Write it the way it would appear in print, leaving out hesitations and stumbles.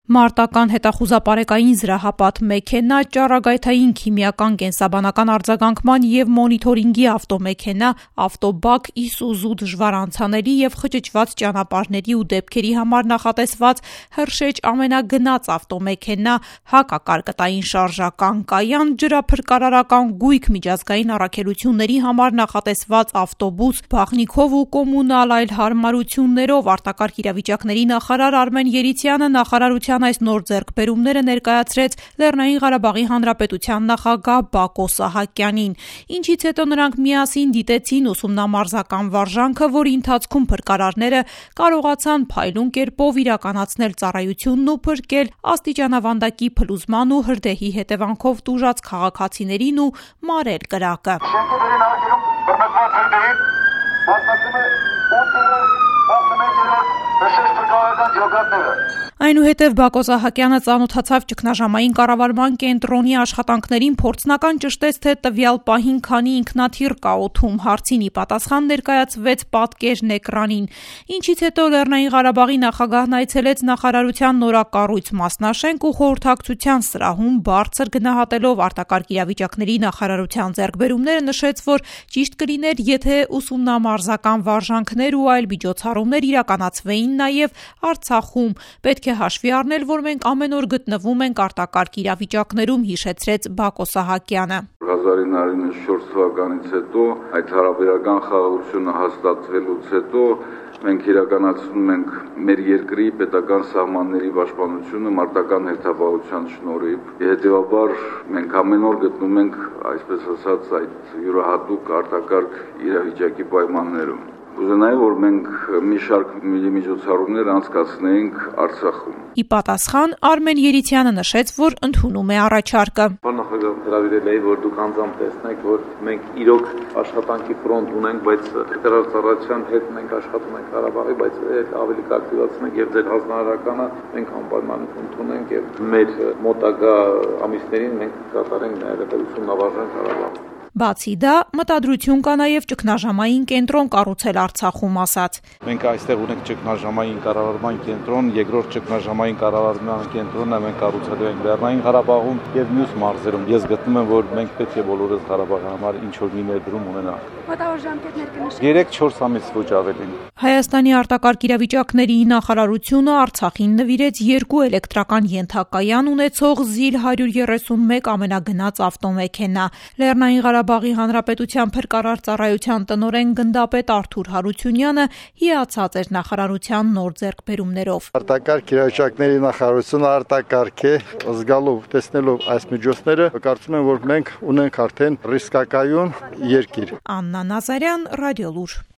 Մարտական հետախուզապարեկային զրահապատ մեքենա, ճառագայթային քիմիական կենսաբանական արձագանքման և մոնիթորինգի ավտոմեքենա, ավտոբակ, Իսուզու դժվար անցանելի և խճճված ճանապարհների ու դեպքերի համար նախատեսված հրշեջ ամենագնաց ավտոմեքենա, հակակարկտային շարժական կայան, ջրափրկարարական գույք, միջազգային առաքելությունների համար նախատեսված ավտոբուս, բաղնիքով ու կոմունալ այլ հարմարություններով արտակարգ իրավիճակների նախարար Արմեն Երիցյանը նախարարության այս նոր ձեռքբերումները ներկայացրեց Լեռնային Ղարաբաղի Հանրապետության նախագահ Բակո Սահակյանին, ինչից հետո նրանք միասին դիտեցին ուսումնամարզական վարժանքը, որի ընթացքում փրկարարները կարողացան փայլուն կերպով իրականացնել ծառայությունն ու փրկել աստիճանավանդակի փլուզման ու հրդեհի հետևանքով տուժած քաղաքացիներին ու մարել կրակը։ Այնուհետև Բակո Սահակյանը ծանոթացավ ճգնաժամային կառավարման կենտրոնի աշխատանքներին, փորձնական ճշտեց, թե տվյալ պահին քանի ինքնաթիռ կա օդում, հարցին ի պատասխան ներկայացվեց պատկերն էկրանին, ինչից հետո Լեռնային Ղարաբաղի նախագահն այցելեց նախարարության նորակառույց մասնաշենք ու խորհրդակցության սրահում բարձր գնահատելով արտակարգ իրավիճակների նախարարության ձեռքբերումները նշեց, որ ճիշտ կլիներ, եթե ուսումնամարզական վարժանքներ ու այլ միջոցառումներ իրականացվեին նաև Արցախում, պետք է հաշվի առնել, որ մենք ամեն օր գտնվում ենք արտակարգ իրավիճակներում, հիշեցրեց Բակո Սահակյանը։ 1994 թվականից հետո այդ հարաբերական խաղաղությունը հաստատվելուց հետո մենք իրականացնում ենք մեր երկրի պետական սահմանների պաշտպանությունը մարտական հերթապահության շնորհիվ։ Հետևաբար մենք ամեն օր գտնվում ենք, այսպես ասած, այդ յուրահատուկ արտակարգ իրավիճակի պայմաններում։ Ուզենայի, որ մենք մի շարք միջոցառումներ անցկացնենք Արցախում։ Ի պատասխան Արմեն Երիցյանը նշեց, որ ընդունում է առաջարկը։ Նախագահ հրավիրել է, որ դուք անձամբ տեսնեք, որ մենք իրոք աշխատանքի ֆրոնտ ունենք, բայց փրկարար ծառայության հետ մենք աշխատում ենք Ղարաբաղի, բայց ավելի կակտիվացնենք եւ ձեր հանձնարարականը մենք անպայման ընդունենք եւ մեր մոտակա ամիսներին մենք կատարենք նաեւ ուսումնավարժանք Ղարաբաղում։ Բացի դա, մտադրություն կա նաև ճգնաժամային կենտրոն կառուցել Արցախում, ասաց։ Մենք այստեղ ունենք ճգնաժամային կառավարման կենտրոն, երկրորդ ճգնաժամային կառավարման կենտրոնը մենք կառուցելու ենք Լեռնային Ղարաբաղում եւ մյուս մարզերում։ Ես գտնում եմ, որ մենք պետք է բոլորս Ղարաբաղի համար ինչ որ մի ներդրում ունենանք։ Մոտավոր ժամկետներ կնշեք։ 3-4 ամիս ոչ ավելին։ Հայաստանի արտակարգ իրավիճակների նախարարությունը Արցախին նվիրեց 2 էլեկտրական ենթակայան ունեցող ZIL-131 ամենագնաց ավտոմեքենա։ Լեռնային Ղարաբաղի Հանրապետության փրկարար ծառայության տնօրեն գնդապետ Արթուր Հարությունյանը հիացած էր նախարարության նոր ձեռքբերումներով։ Արտակարգ իրավիճակների նախարարությունը արտակարգ է, զգալով, տեսնելով այս միջոցները, կարծում եմ, որ մենք ունենք արդեն ռիսկակայուն երկիր։ Աննա Նազարյան, Ռադիոլուր։